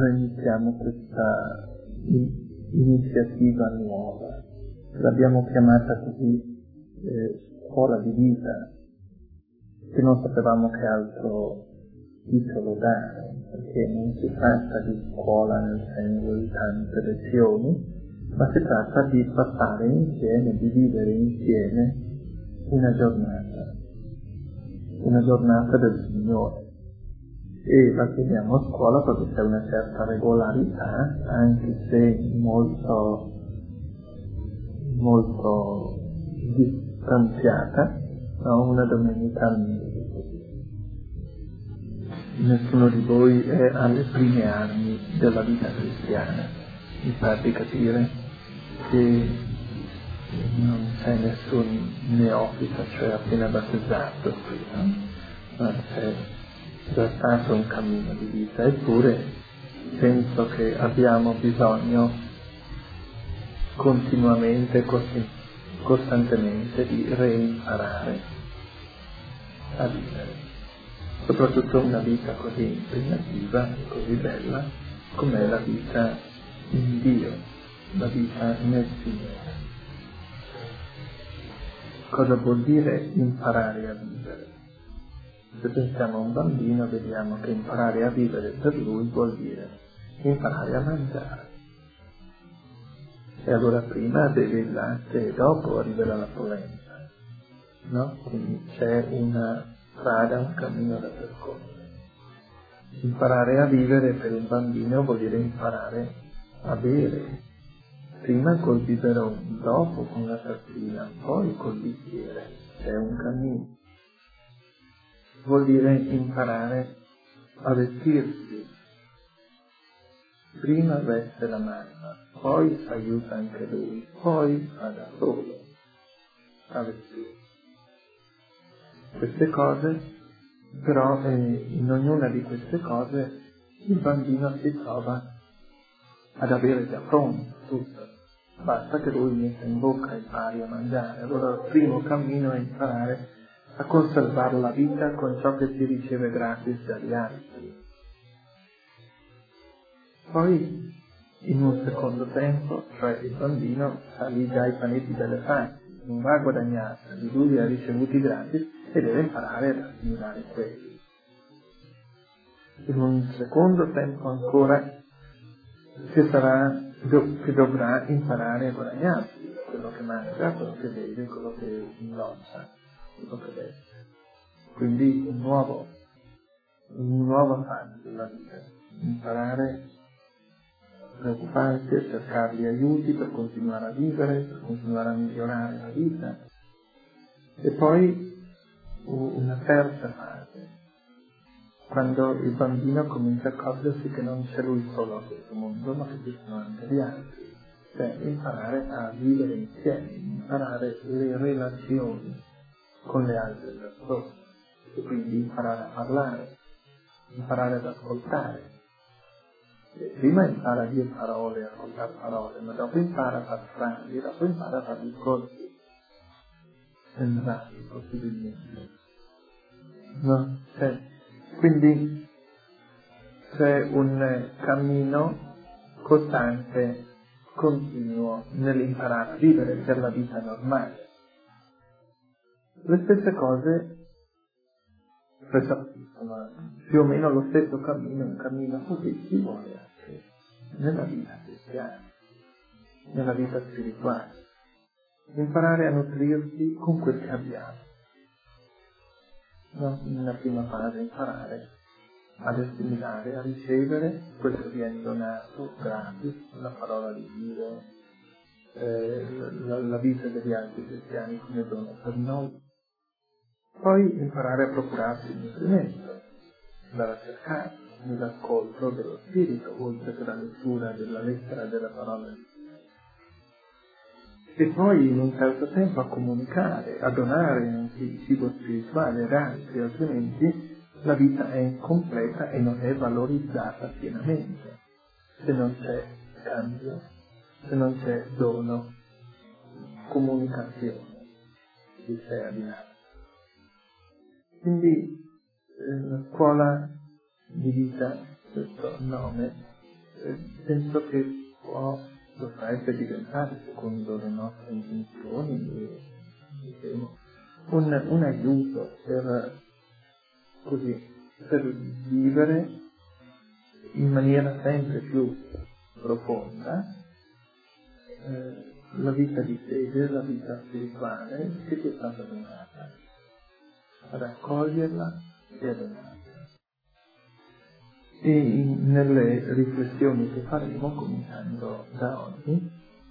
noi iniziamo questa iniziativa nuova. L'abbiamo chiamata così scuola di vita, che non sapevamo che altro titolo dare, perché non si tratta di scuola nel senso di tante lezioni, ma si tratta di passare insieme, di vivere insieme una giornata del Signore. E la chiamiamo scuola perché c'è una certa regolarità, anche se molto distanziata, no? Una domenica al mese. Nessuno di voi è alle prime armi della vita cristiana, mi pare di capire che non c'è nessun neofita, cioè appena battezzato qui, no? Ma c'è già stato un cammino di vita, eppure penso che abbiamo bisogno continuamente, costantemente di reimparare a vivere. Soprattutto una vita così impegnativa e così bella com'è la vita in Dio, la vita nel Signore. Cosa vuol dire imparare a vivere? Se pensiamo a un bambino vediamo che imparare a vivere per lui vuol dire imparare a mangiare. E allora prima beve il latte e dopo arriverà la polenta, no? Quindi c'è una strada, un cammino da percorrere. Imparare a vivere per un bambino vuol dire imparare a bere, prima col biberon, dopo con la tazzina, poi col bicchiere. C'è un cammino. Vuol dire imparare a vestirsi. Prima veste la mamma, poi aiuta anche lui, poi fa da solo a vestirsi. Queste cose, però in ognuna di queste cose il bambino si trova ad avere già pronto tutto. Basta che lui metta in bocca e impari a mangiare. Allora il primo cammino è imparare a conservare la vita con ciò che si riceve gratis dagli altri. Poi, in un secondo tempo, cioè il bambino ha lì già i panetti delle fame, non va a guadagnare, di lui li ha ricevuti gratis e deve imparare ad assimilare quelli. In un secondo tempo ancora che dovrà imparare a guadagnarsi quello che mangia, quello che beve, quello che indossa, quello che veste. Quindi un nuovo fase della vita, imparare a preoccuparsi, a cercare gli aiuti per continuare a vivere, per continuare a migliorare la vita. E poi una terza fase, quando il bambino comincia a accorgersi che non c'è lui solo a questo mondo, ma che ci sono anche gli altri. Cioè imparare a vivere insieme, imparare le relazioni con le altre persone, e quindi imparare a parlare, imparare ad ascoltare. E prima impara a dire parole, a ascoltare parole, ma dopo impara a fare frasi, dopo impara a fare discorsi, sensati possibilmente. No? Quindi c'è un cammino costante, continuo, nell'imparare a vivere per la vita normale. Le stesse cose sono più o meno lo stesso cammino, un cammino così si vuole anche nella vita cristiana, nella vita spirituale. Imparare a nutrirsi con quel che abbiamo. No? Nella prima fase imparare ad assimilare, a ricevere quel che viene donato gratis, la parola di Dio, la vita degli altri cristiani come dono per noi. Poi imparare a procurarsi il nutrimento, andare a cercare nell'ascolto dello Spirito, oltre che la lettura della lettera della parola di Dio. E poi in un certo tempo a comunicare, a donare anche il cibo spirituale ad altri, altrimenti la vita è incompleta e non è valorizzata pienamente, se non c'è scambio, se non c'è dono, comunicazione di sé ad altri. Quindi la scuola di vita, questo nome, penso che potrebbe diventare, secondo le nostre intenzioni, un aiuto per vivere in maniera sempre più profonda la vita di fede, la vita spirituale che ci è stata donata, ad accoglierla e a donarla. E nelle riflessioni che faremo, cominciando da oggi,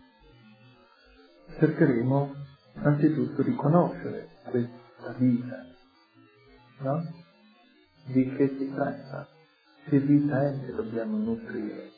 cercheremo anzitutto di conoscere questa vita, no? Di che si tratta, che vita è che dobbiamo nutrire,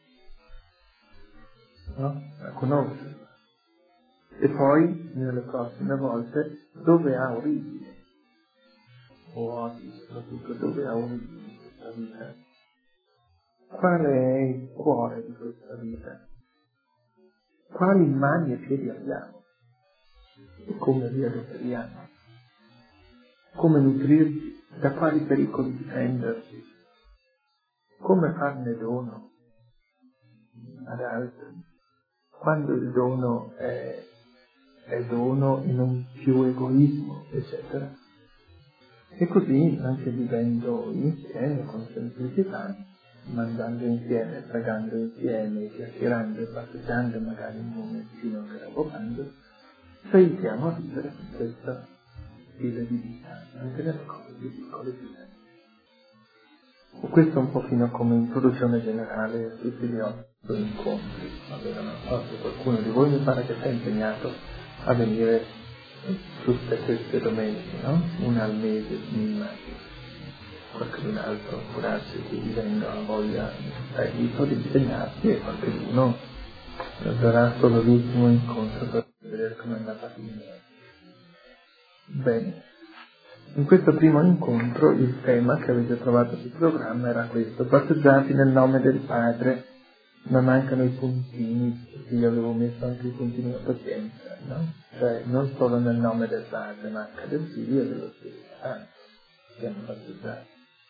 no? A conoscerla. E poi, nelle prossime volte, dove ha origine, o oggi soprattutto, dove ha origine questa vita? Qual è il cuore di questa vita? Quali mani e piedi abbiamo? E come li adoperiamo? Come nutrirci? Da quali pericoli difenderci? Come farne dono ad altri? Quando il dono è dono e non più egoismo, eccetera. E così, anche vivendo insieme con semplicità, mangiando insieme, pregando insieme, chiacchierando e passeggiando magari un momentino che lavorando, ci aiutiamo a vivere questa stile di vita, anche nelle cose più piccole vite. Questo un pochino come introduzione generale a tutti gli 8 incontri. Allora, non so se qualcuno di voi mi pare che sia impegnato a venire tutte queste domeniche, no? Una al mese, mi immagino. Qualcun altro curarsi che gli venga la voglia di impegnarsi e qualcuno darà solo l'ultimo incontro per vedere come è andata a finire. Bene. In questo primo incontro il tema che avete trovato sul programma era questo: battezzati nel nome del Padre, ma mancano i puntini, perché io avevo messo anche i puntini a pazienza, no? Cioè non solo nel nome del Padre, ma anche del Figlio e dello Spirito Santo, siamo battezzati.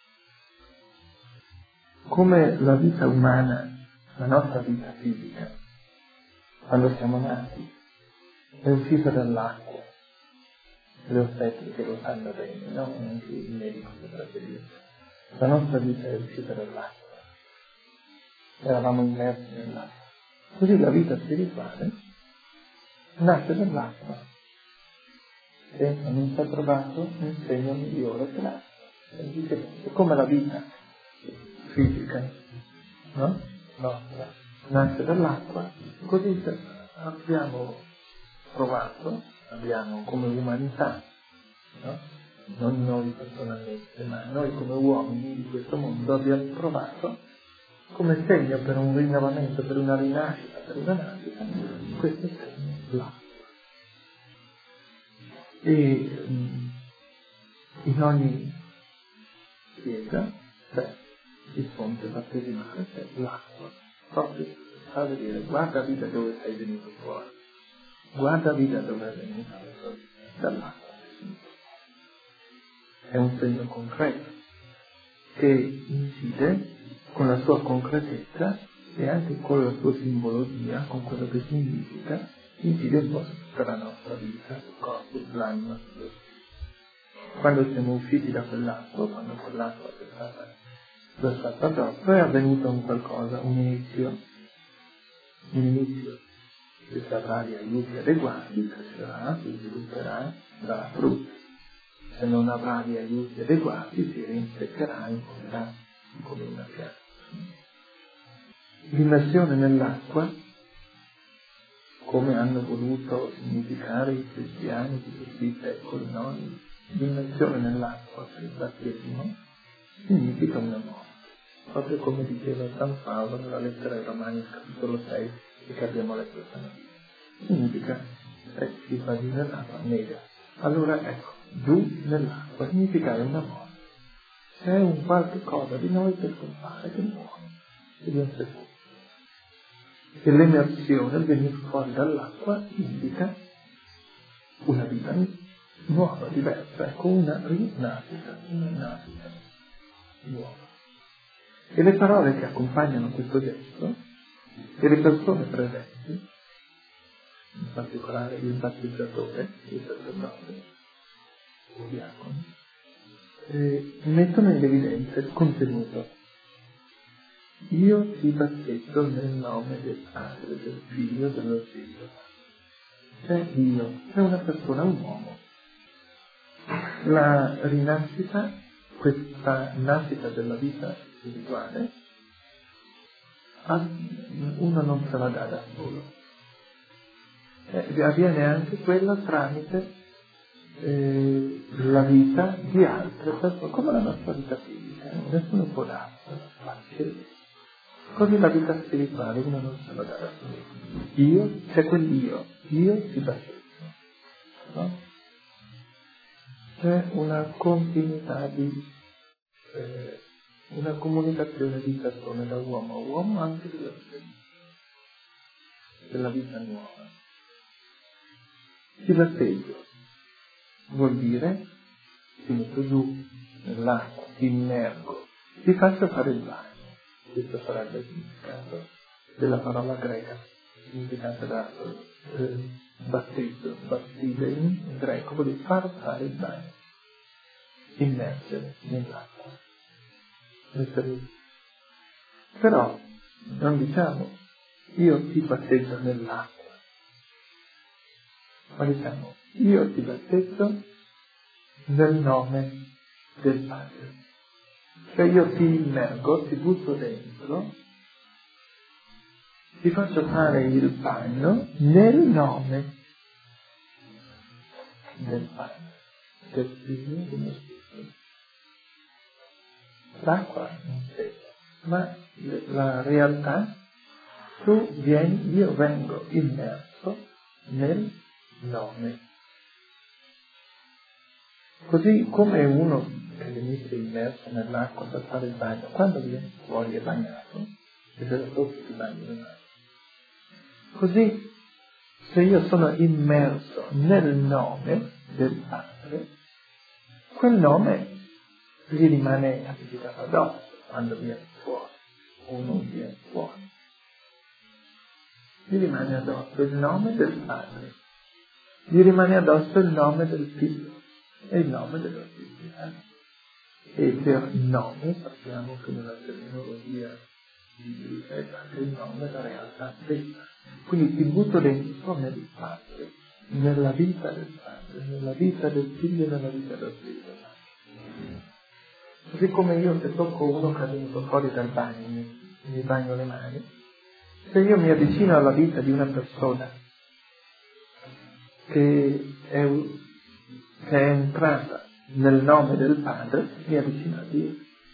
Come la vita umana, la nostra vita fisica, quando siamo nati, è uscita dall'acqua. Le ostetriche lo sanno bene, no? Anche il medico potrebbe dire. La nostra vita è uscita dall'acqua. Eravamo immersi nell'acqua. Così la vita spirituale nasce dall'acqua. E non si è trovato un segno migliore che l'acqua. È come la vita fisica, no? Nostra. Nasce dall'acqua, così abbiamo trovato, abbiamo come umanità, no? Non noi personalmente, ma noi come uomini di questo mondo abbiamo trovato come segno per un rinnovamento, per una rinascita, per una nascita, questo segno, l'acqua. E in ogni chiesa c'è il fonte battesimale, c'è l'acqua, proprio fa vedere, guarda vita dove sei venuto fuori, guarda vita dove è venuta dall'acqua. È un segno concreto che incide con la sua concretezza e anche con la sua simbologia, con quello che significa, incide un po' su tutta la nostra vita, il corpo, l'anima. Quando siamo usciti da quell'acqua, quando quell'acqua è stata addosso, è avvenuto un qualcosa, un inizio che se avrà gli aiuti adeguati, crescerà, si svilupperà, darà frutti. Se non avrà gli aiuti adeguati, si rinseccherà e morirà come una pianta. L'immersione nell'acqua, come hanno voluto significare i cristiani di tutti i secoli, no? L'immersione nell'acqua per il battesimo significa una morte. Proprio come diceva San Paolo nella lettera ai Romani, capitolo 6, che abbiamo letto stamattina. Significa, si fa giù nell'acqua, nega. Allora ecco, giù nell'acqua significare una morte. C'è un qualche cosa di noi che scompare, che muore, che viene sepolto. E l'emersione, il venire fuori dall'acqua, indica una vita nuova, diversa, ecco, una rinascita nuova. E le parole che accompagnano questo gesto, e le persone presenti, in particolare il battezzatore, il sacerdote, il diacono, mettono in evidenza il contenuto. Io ti battezzo nel nome del Padre, del Figlio, dello Spirito. C'è Dio, c'è una persona, un uomo. La rinascita, questa nascita della vita spirituale, uno non se la dà da solo. Avviene anche quella tramite la vita di altre persone, come la nostra vita fisica. Nessuno può darsela facile. Così la vita spirituale uno non se la dà da solo. Io, c'è quell'io, io ti battezzo. No? C'è una continuità di una comunicazione di persone da uomo a uomo, anche della vita nuova. Ti battezzo vuol dire ti metto giù nell'acqua, ti immergo, ti faccio fare il bagno. Questo sarebbe il significato della parola greca, significata da battezzo, battidein in greco, vuol dire far fare il bagno, immergere nell'acqua. Però non diciamo io ti battezzo nell'acqua, ma diciamo io ti battezzo nel nome del Padre. Cioè io ti immergo, ti butto dentro, ti faccio fare il bagno nel nome del Padre, del Figlio e dello Spirito. L'acqua non c'è, ma la realtà, tu vieni, io vengo immerso nel nome. Così come uno che venisse immerso nell'acqua per fare il bagno, quando viene fuori è bagnato, e se dopo si bagna le mani. Così, se io sono immerso nel nome del Padre, quel nome gli rimane appiccicato addosso quando viene fuori, uno viene fuori. Gli rimane addosso il nome del Padre, gli rimane addosso il nome del Figlio e il nome dello Spirito Santo. E per nome sappiamo che nella terminologia biblica è anche il nome della realtà stessa. Quindi ti butto dentro nel Padre, nella vita del Padre, nella vita del Figlio e nella vita dello Spirito Santo. Così come io se tocco uno che è venuto fuori dal bagno, mi bagno le mani, se io mi avvicino alla vita di una persona che è entrata nel nome del Padre, mi avvicino a Dio.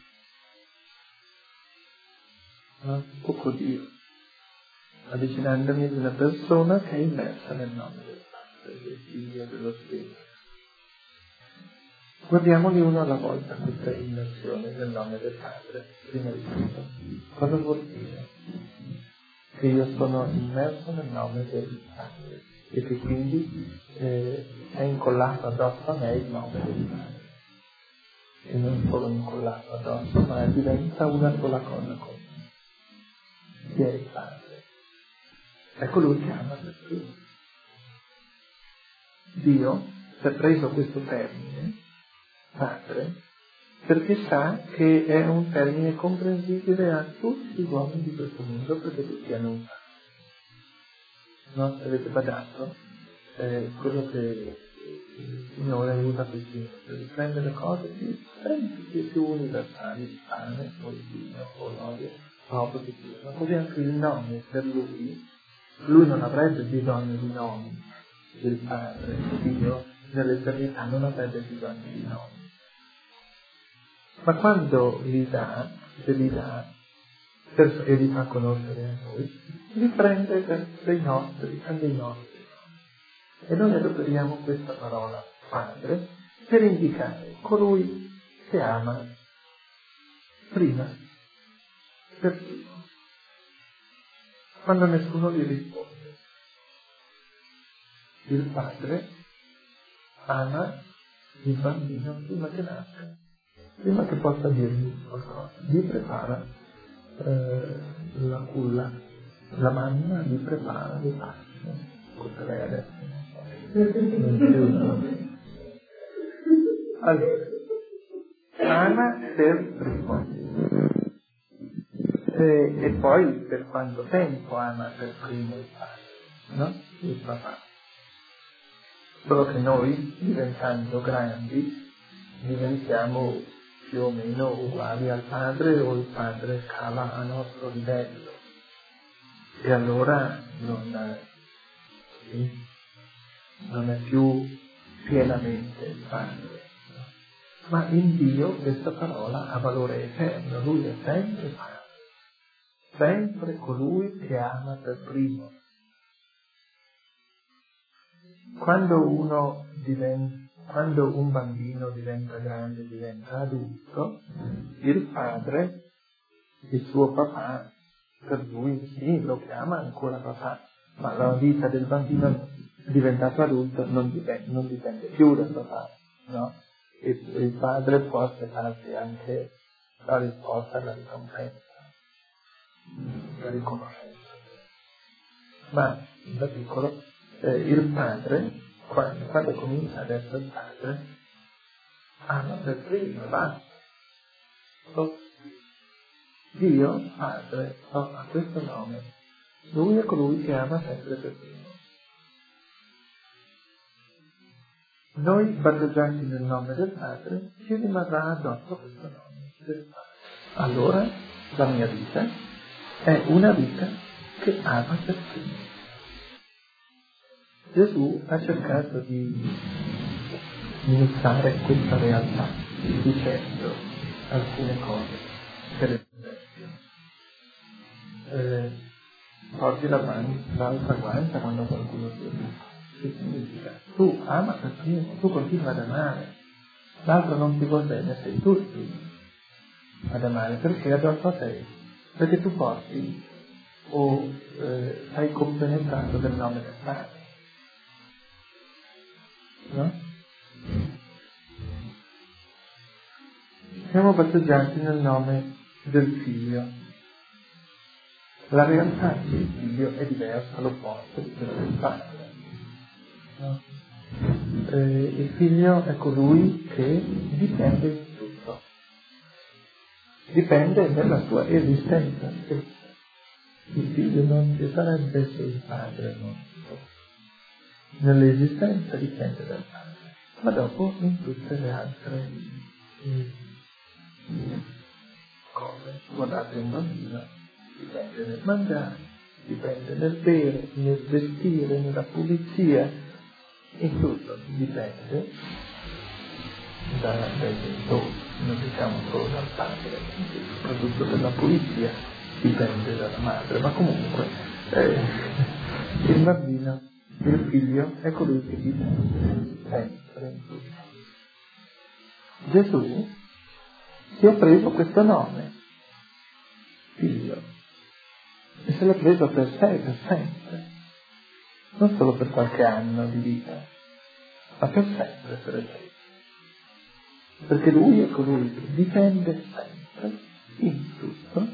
No? Tocco Dio, avvicinandomi ad una persona che è immersa nel nome del Padre, del Figlio e dello Spirito. Guardiamoli uno alla volta questa immersione nel nome del Padre, prima di tutto. Cosa vuol dire? Che io sono immerso nel nome del Padre e che quindi è incollato addosso a me il nome del Padre. E non solo incollato addosso, ma diventa una sola cosa con me. Chi è il Padre? È colui che ama per primo. Dio si è preso questo termine, Padre, perché sa che è un termine comprensibile a tutti gli uomini di questo mondo, perché tutti hanno un Padre. No? Se avete badato, quello che il Signore aiuta questi per prendere le cose più universali, il pane, o il vino, o l'olio, proprio che sia. Ma così anche il nome per lui non avrebbe bisogno di nomi del Padre, Dio nell'eternità non avrebbe bisogno di nomi. Ma quando li dà, se li dà, e li fa conoscere a noi, li prende per dei nostri. E noi adoperiamo questa parola Padre per indicare colui che ama prima, per primo, quando nessuno gli risponde. Il Padre ama il bambino prima che nasca, prima che possa dirgli qualcosa, gli prepara la culla, la mamma gli prepara le paste, questo lei adesso non più. Allora, ama per primo, e poi per quanto tempo ama per primo il padre, no? Il papà. Solo che noi, diventando grandi, diventiamo più o meno uguali al padre, o il padre cala a nostro livello e allora non è più pienamente il padre. Ma in Dio questa parola ha valore eterno, Lui è sempre padre, sempre colui che ama per primo. Quando un bambino diventa grande, diventa adulto, il padre, il suo papà, per lui sì, lo chiama ancora papà, ma la vita del bambino diventato adulto non dipende più dal papà, no? Il padre può aspettarsi anche la risposta alla ricompensa, la riconoscenza. Ma da piccolo il padre, quando comincia ad essere il padre, ama per primo, basta. Dio, Padre, ha questo nome. Lui è colui che ama sempre per primo. Noi, battezzati nel nome del Padre, ci rimarrà addosso questo nome del Padre. Allora, la mia vita è una vita che ama per primo. Gesù ha cercato di smussare questa realtà dicendo alcune cose. Per esempio, porgi l'altra guancia quando qualcuno ti dice. Che significa? Tu ama per primo, tu continui ad amare, l'altro non ti vuol bene, sei tu il primo ad amare, perché addosso sei? Perché tu porti o sei compenetrato del nome del Padre. No? Siamo battezzati nel nome del Figlio. La realtà del Figlio è diversa, l'opposto di quella del Padre. No? Il Figlio è colui che dipende in tutto. Dipende nella sua esistenza stessa. Il Figlio non ci sarebbe se il Padre non fosse. Nell'esistenza dipende dal Padre, ma dopo in tutte le altre cose. Guardate un bambino, dipende nel mangiare, dipende nel bere, nel vestire, nella pulizia, in tutto dipende dai genitori, non diciamo solo dal padre, soprattutto della pulizia dipende dalla madre, ma comunque il bambino, il figlio è colui che dipende sempre in tutto. Gesù si è preso questo nome, figlio, e se l'ha preso per sé, per sempre, non solo per qualche anno di vita, ma per sempre se l'è preso. Perché lui è colui che dipende sempre, in tutto,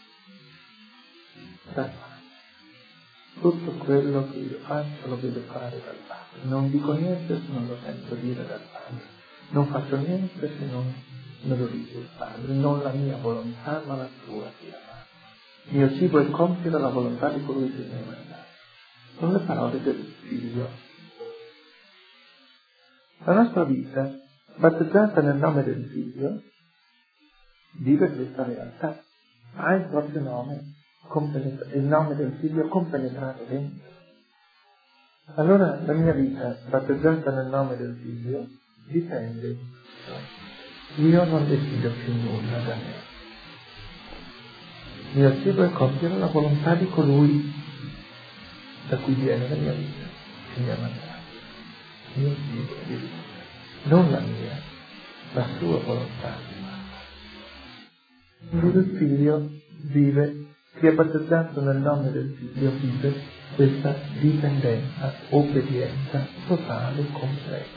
dal Padre. Tutto quello che io faccio lo vedo fare dal Padre. Non dico niente se non lo sento dire dal Padre. Non faccio niente se non me lo dice il Padre. Non la mia volontà, ma la sua sia fatta. Il mio cibo è compiere la volontà di colui che mi ha mandato. Sono le parole del Figlio. La nostra vita, battezzata nel nome del Figlio, vive questa realtà. Ha il proprio nome, il nome del Figlio compenetrato dentro. Allora la mia vita, battezzata nel nome del Figlio, dipende. Io non decido più nulla da me. Il mio cibo è compiere la volontà di colui da cui viene la mia vita, che mi ha mandato. Il mio cibo di vita, non la mia, la sua volontà. Il Figlio vive, chi è battezzato nel nome del Figlio vive questa dipendenza, obbedienza totale, completa.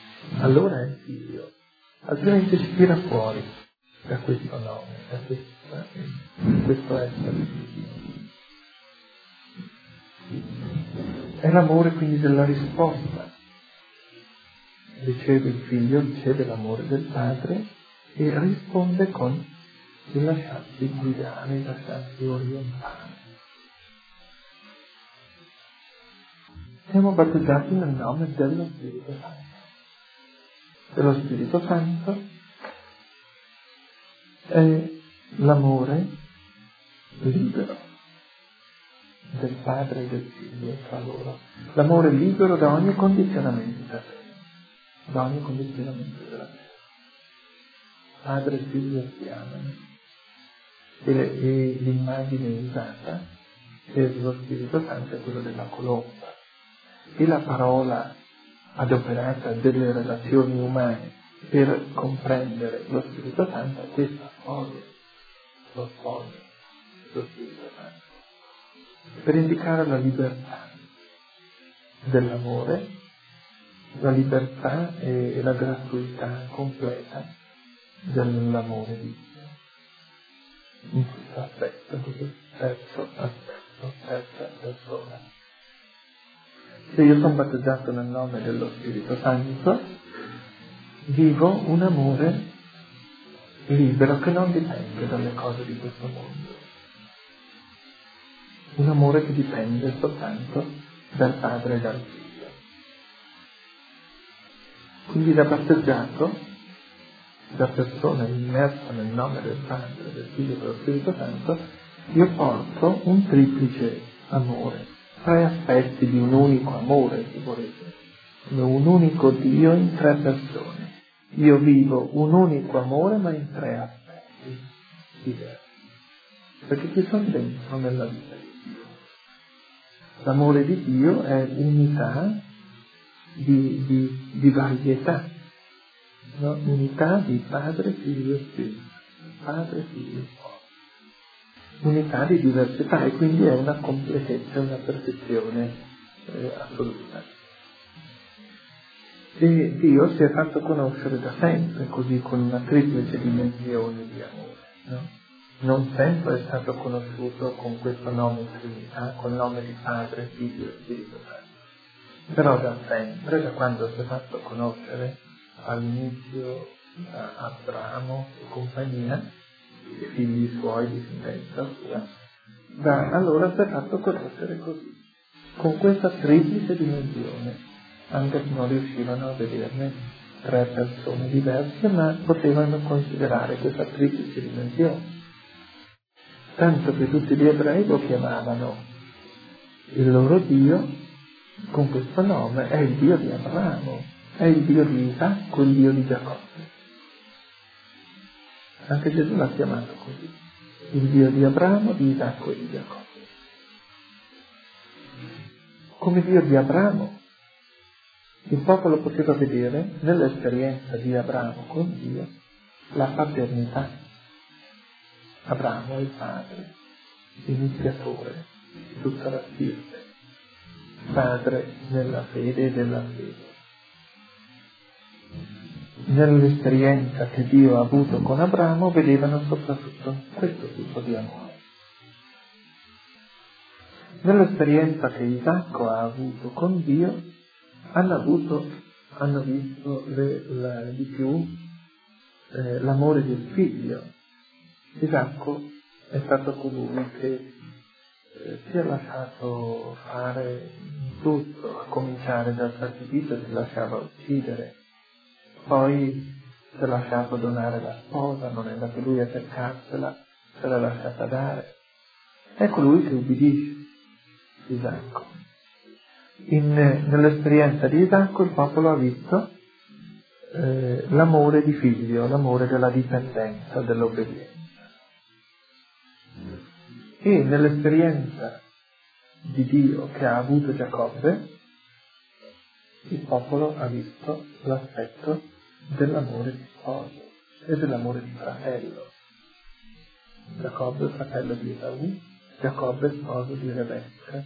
Allora è il Figlio, altrimenti si tira fuori da questo nome, da questo forza in questo essere di Dio. È l'amore quindi della risposta. Riceve il figlio, riceve l'amore del padre e risponde con il lasciarsi guidare, il lasciarsi orientare. Siamo battezzati nel nome dello Spirito Santo. Dello Spirito Santo è l'amore libero del padre e del figlio tra loro. L'amore libero da ogni condizionamento terreno, da ogni condizionamento della terra. Padre e figlio si amano. E l'immagine usata per lo Spirito Santo è quella della colomba. E la parola adoperata delle relazioni umane per comprendere lo Spirito Santo è questa, lo spoglio, lo Spirito Santo, per indicare la libertà dell'amore, la libertà e la gratuità completa dell'amore di Dio. In questo aspetto, questo terza persona. Se io sono battezzato nel nome dello Spirito Santo, vivo un amore libero che non dipende dalle cose di questo mondo. Un amore che dipende soltanto dal Padre e dal Figlio. Quindi da battezzato, da persona immersa nel nome del Padre, del Figlio e dello Spirito Santo, io porto un triplice amore. 3 aspetti di un unico amore, se volete, come un unico Dio in 3 persone. Io vivo un unico amore ma in 3 aspetti diversi, perché ci sono dentro nella vita di Dio. L'amore di Dio è unità di varietà, no? Unità di Padre, Figlio e Spirito, Padre, Figlio e Spirito. Unità di diversità, e quindi è una completezza, una perfezione assoluta. E Dio si è fatto conoscere da sempre, così con una triplice dimensione di amore, no? Non sempre è stato conosciuto con questo nome Trinità, col nome di Padre, Figlio e Spirito Santo. Però da sempre, da quando si è fatto conoscere all'inizio da Abramo e compagnia, i figli suoi, discendenza sua, da allora si è fatto conoscere così, con questa triplice dimensione, anche se non riuscivano a vederne 3 persone diverse, ma potevano considerare questa triplice dimensione. Tanto che tutti gli ebrei lo chiamavano il loro Dio con questo nome, è il Dio di Abramo, è il Dio di Isacco, il Dio di Giacobbe. Anche Gesù l'ha chiamato così, il Dio di Abramo, di Isacco e di Giacobbe. Come Dio di Abramo, il popolo poteva vedere nell'esperienza di Abramo con Dio la paternità. Abramo è il padre, l'iniziatore di tutta la stirpe, padre nella fede e della fede. Nell'esperienza che Dio ha avuto con Abramo vedevano soprattutto questo tipo di amore. Nell'esperienza che Isacco ha avuto con Dio hanno visto di più l'amore del figlio. Isacco è stato colui che si è lasciato fare tutto, a cominciare dal sacrificio, si lasciava uccidere. Poi si è lasciato donare la sposa, non è andato lui a cercarsela, se l'ha lasciata dare. È colui che ubbidisce, Isacco. Nell'esperienza di Isacco il popolo ha visto l'amore di figlio, l'amore della dipendenza, dell'obbedienza. E nell'esperienza di Dio che ha avuto Giacobbe, il popolo ha visto l'aspetto dell'amore di sposo e dell'amore di fratello. Giacobbe fratello di Esaù, Giacobbe sposo di Rebecca.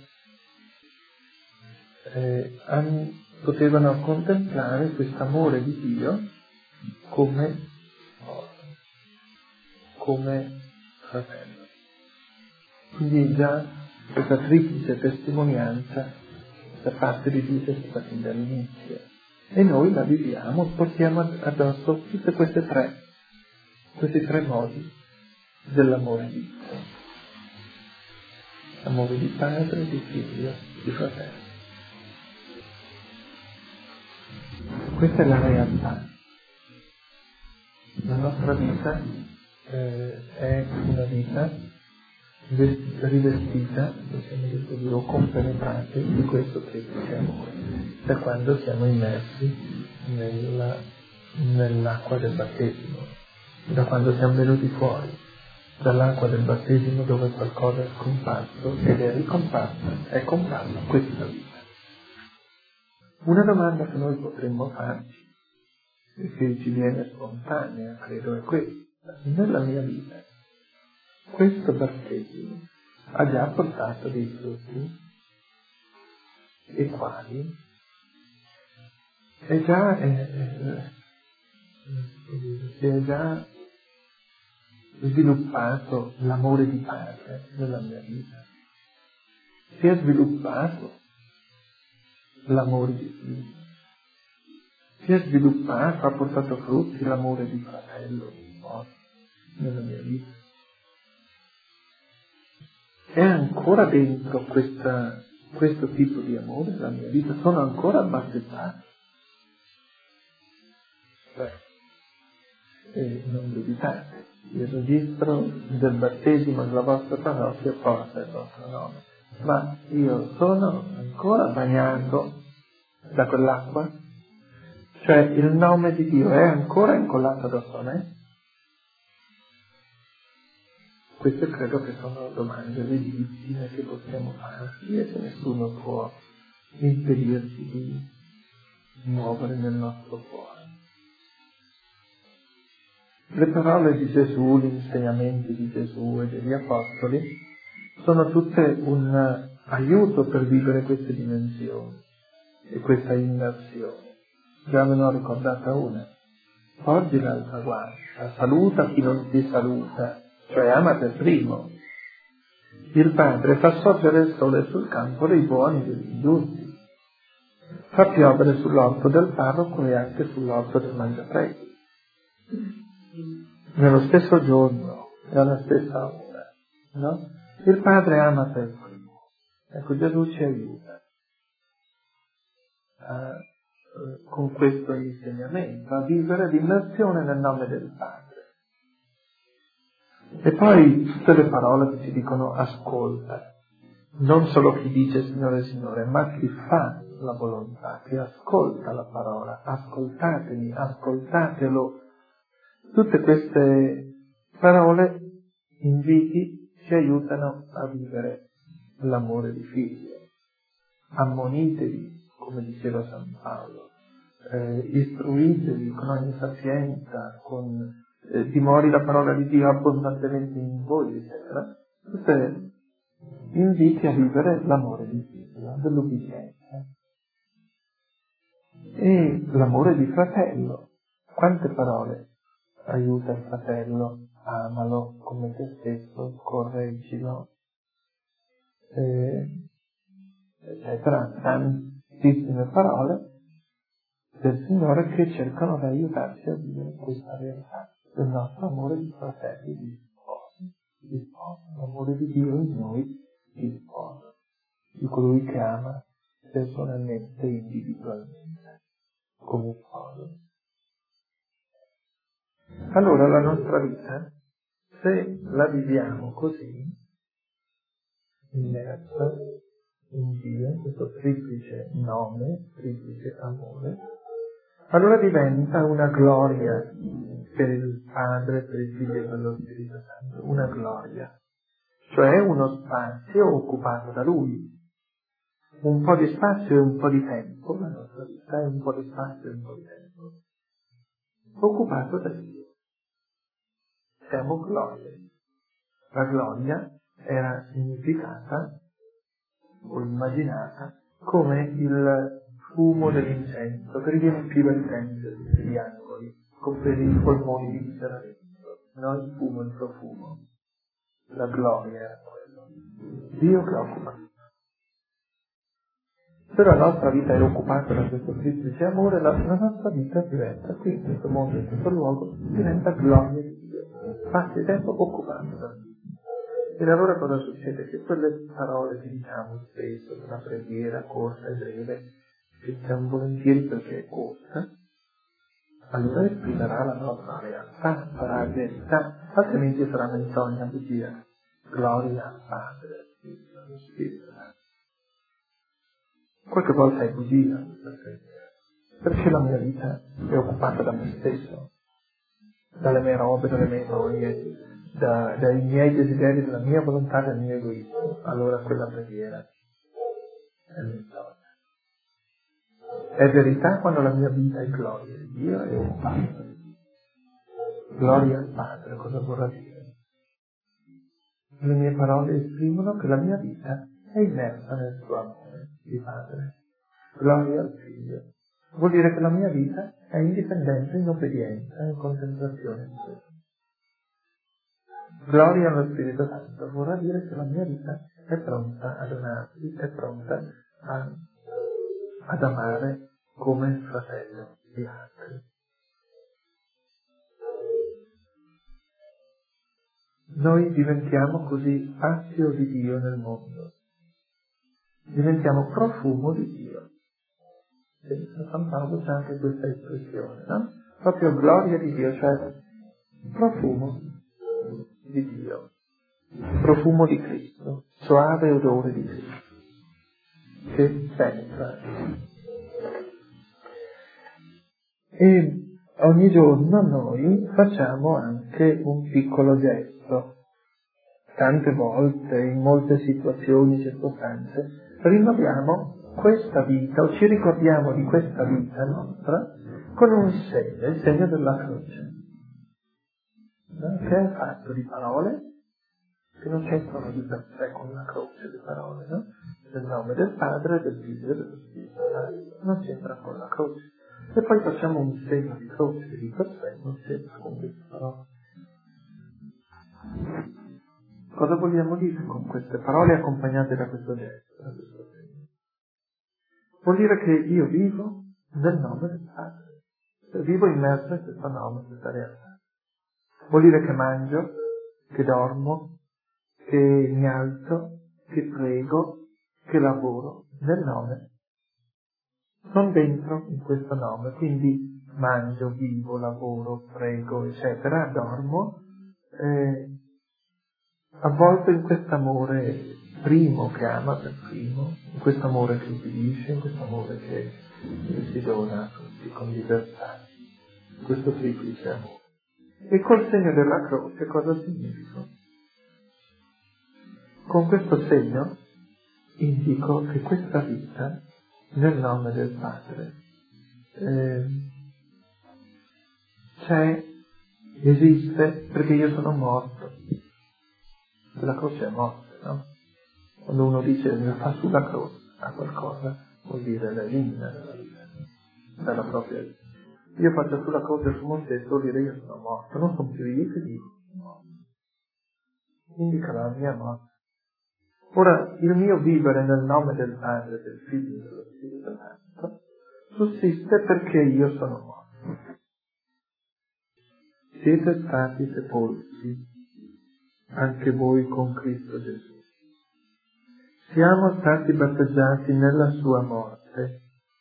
Potevano contemplare questo amore di Dio come sposo, come fratello. Quindi già questa triplice testimonianza da parte di Dio è stata fin dall'inizio. E noi la viviamo, portiamo addosso tutte questi tre modi dell'amore di Dio. Amore di padre, di figlio, di fratello. Questa è la realtà. La nostra vita è una vita rivestita, possiamo dire, o compenetrata di questo triplice amore, da quando siamo immersi nell'acqua del battesimo, da quando siamo venuti fuori dall'acqua del battesimo dove qualcosa è scomparso ed è ricomparsa, è comparsa questa vita. Una domanda che noi potremmo farci, e che ci viene spontanea, credo, è questa: nella mia vita questo battesimo ha già portato dei frutti? E quali? Si è già sviluppato l'amore di padre nella mia vita? Si è sviluppato l'amore di figlio? Si è sviluppato, ha portato frutti l'amore di fratello, di sposo nella mia vita? È ancora dentro questo tipo di amore nella mia vita? Sono ancora battezzato? Non dubitate, il registro del battesimo della vostra parrocchia porta il vostro nome, ma io sono ancora bagnato da quell'acqua? Cioè il nome di Dio è ancora incollato addosso a me? Queste credo che sono domande legittime che possiamo farci e che nessuno può impedirci di muovere nel nostro cuore. Le parole di Gesù, gli insegnamenti di Gesù e degli Apostoli sono tutte un aiuto per vivere queste dimensioni e questa immersione. Già ve ne ho ricordata una. Porgi l'altra guardia, saluta chi non ti saluta, cioè ama per primo. Il Padre fa sorgere il sole sul campo dei buoni e degli ingiusti, fa piovere sull'orto del parroco e anche sull'orto del mangiapreti. Nello stesso giorno e alla stessa ora, no? Il Padre ama per primo. Ecco, Gesù ci aiuta con questo insegnamento a vivere l'immersione nel nome del Padre. E poi tutte le parole che ci dicono ascolta, non solo chi dice Signore, Signore, ma chi fa la volontà, chi ascolta la parola, ascoltatemi, ascoltatelo. Tutte queste parole, inviti, ci aiutano a vivere l'amore di figlio. Ammonitevi, come diceva San Paolo, istruitevi con ogni sapienza, dimori la parola di Dio abbondantemente in voi, eccetera. Tutte inviti a vivere l'amore di figlio, dell'ubbidienza. E l'amore di fratello. Quante parole? Aiuta il fratello, amalo come te stesso, correggilo, eccetera. Tantissime parole del Signore che cercano di aiutarci a vivere questa realtà del nostro amore di fratelli, di sposo, l'amore di Dio in noi, di sposo, di colui che ama personalmente e individualmente, come sposo. Allora la nostra vita, se la viviamo così, immersa in Dio, in questo triplice nome, triplice amore, allora diventa una gloria per il Padre, per il Figlio e per lo Spirito Santo, una gloria, cioè uno spazio occupato da Lui, un po' di spazio e un po' di tempo, la nostra vita è un po' di spazio e un po' di tempo, occupato da Dio. Siamo glorie. La gloria era significata o immaginata come il fumo dell'incenso che riempiva il tempio di tutti gli angoli, compresi i polmoni di Miserere, non il fumo, il profumo. la gloria era quello. Dio che occupa. Se la nostra vita è occupata da questo triplice amore, la nostra vita diventa, qui in questo mondo, in questo luogo, diventa gloria di Dio. Passi il tempo occupato da Dio. E allora cosa succede? Che quelle parole che diciamo spesso, una preghiera corta e breve, che diciamo volentieri perché è corta, allora esprimerà la nostra realtà, sarà verità, altrimenti sarà menzogna, bugia. Gloria al Padre, al Figlio, allo Spirito Santo. Qualche volta è bugia, perché la mia vita è occupata da me stesso, dalle mie robe, dalle mie noie, dai miei desideri, dalla mia volontà, dal mio egoismo. Allora quella preghiera è menzogna. È verità quando la mia vita è gloria di Dio e occupata di Dio. Gloria al Padre, cosa vorrà dire? Le mie parole esprimono che la mia vita è immersa nel suo amore di Padre. Gloria al Figlio. Vuol dire che la mia vita è indipendente, in obbedienza, in contemplazione di Dio. Gloria allo Spirito Santo vorrà dire che la mia vita è pronta ad donarsi, è pronta ad amare come fratello di altri. Noi diventiamo così spazio di Dio nel mondo. Diventiamo profumo di Dio. San Paolo c'è anche questa espressione, no? Proprio gloria di Dio, cioè profumo di Dio, profumo di Cristo, soave odore di Cristo, che penetra. E ogni giorno noi facciamo anche un piccolo gesto. Tante volte, in molte situazioni, circostanze, rinnoviamo questa vita o ci ricordiamo di questa vita nostra con un segno, il segno della croce, che è fatto di parole che non c'entrano di per sé con la croce, le parole, no? Nel nome del Padre, del Figlio e dello Spirito Santo, non c'entra con la croce. E poi facciamo un segno di croce che di per sé non c'entra con queste parole. Cosa vogliamo dire con queste parole accompagnate da questo gesto, da questo segno? Vuol dire che io vivo nel nome del Padre, vivo immerso in questo nome, in questa realtà. Vuol dire che mangio, che dormo, che mi alzo, che prego, che lavoro nel nome. Sono dentro in questo nome, quindi mangio, vivo, lavoro, prego, eccetera, dormo, avvolto in questo amore primo che ama per primo, in questo amore che ubbidisce, in questo amore che si dona a tutti con libertà, questo triplice amore. E col segno della croce cosa significa? Con questo segno indico che questa vita, nel nome del Padre, c'è, esiste perché io sono morto. La croce è morte, no? Quando uno dice fa sulla croce a qualcosa, vuol dire l'elimina dalla vita, dalla propria vita. Io faccio sulla croce su me stesso, vuol dire io sono morto, non sono più io che vivo, sono morto. Indica la mia morte. Ora, il mio vivere nel nome del Padre, del Figlio e dello Spirito Santo sussiste perché io sono morto. Siete stati sepolti anche voi con Cristo Gesù. Siamo stati battezzati nella sua morte.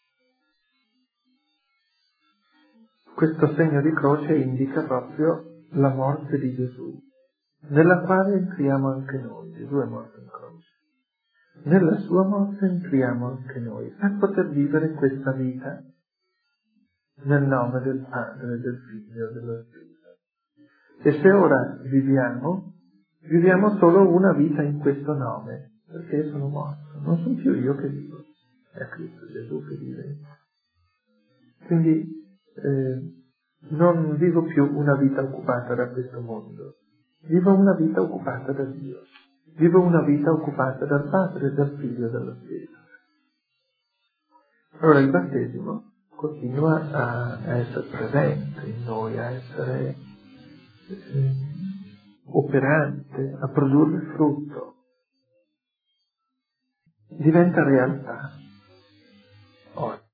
Questo segno di croce indica proprio la morte di Gesù, nella quale entriamo anche noi. Gesù è morto in croce. Nella sua morte entriamo anche noi, per poter vivere questa vita nel nome del Padre, del Figlio e dello Spirito. E se ora viviamo solo una vita in questo nome, perché sono morto, non sono più io che vivo, è Cristo Gesù che vive. Quindi non vivo più una vita occupata da questo mondo, vivo una vita occupata da Dio, vivo una vita occupata dal Padre, dal Figlio e dallo Spirito. Allora il battesimo continua a essere presente in noi, a essere operante, a produrre frutto. Diventa realtà oggi.